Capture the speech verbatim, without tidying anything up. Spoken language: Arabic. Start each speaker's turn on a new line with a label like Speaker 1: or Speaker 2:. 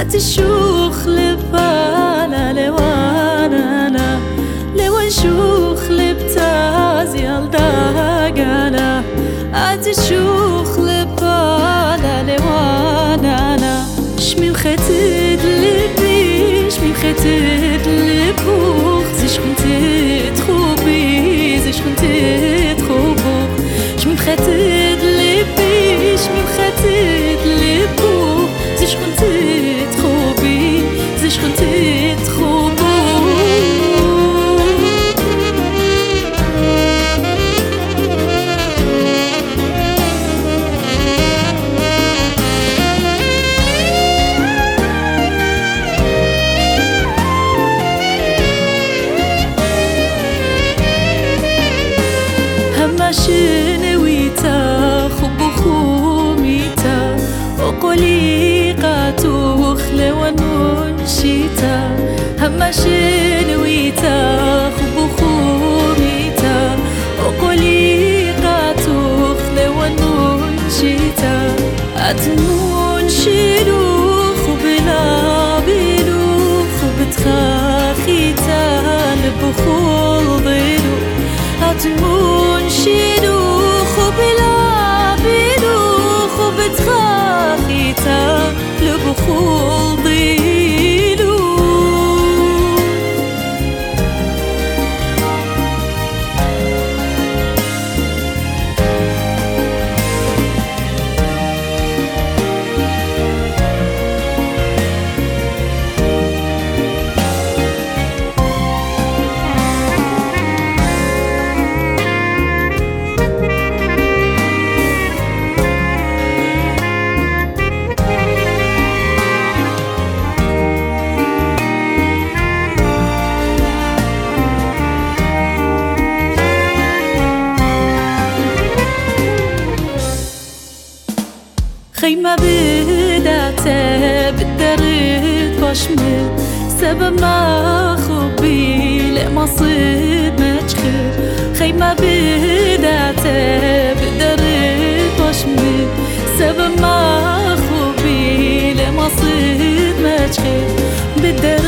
Speaker 1: الشوخ لبالا لوانا لوان شوخ لبتاز يالدا قالا الشوخ لبالا لوانا شمي مخيتد لبي شمي مخيتد لبوخ زيش كنتد خوبي زيش كنتد خوبوخ شمي مخيتد لبي شمي مخيتد لبوخ زيش كنتد خوبي زيش كنتد خوبوخ شنويتا خب خوميتا وقولي قاتوخ لونون شيتا هما شنويتا خب خوميتا وقولي قاتوخ لونون شيتا أتنون شلوخ بلا بلوخ بتخاخيتا لبخول ضلو أتنون شلوخ بلا بلوخ بتخاخيتا لبخول ضلو خيمة بدات بالدرد باشمل سبب ما خبي لا ما صيد ما تشخر خيمة بدات بالدرد باشمل سبب ما خبي لا ما صيد ما تشخر بالدرد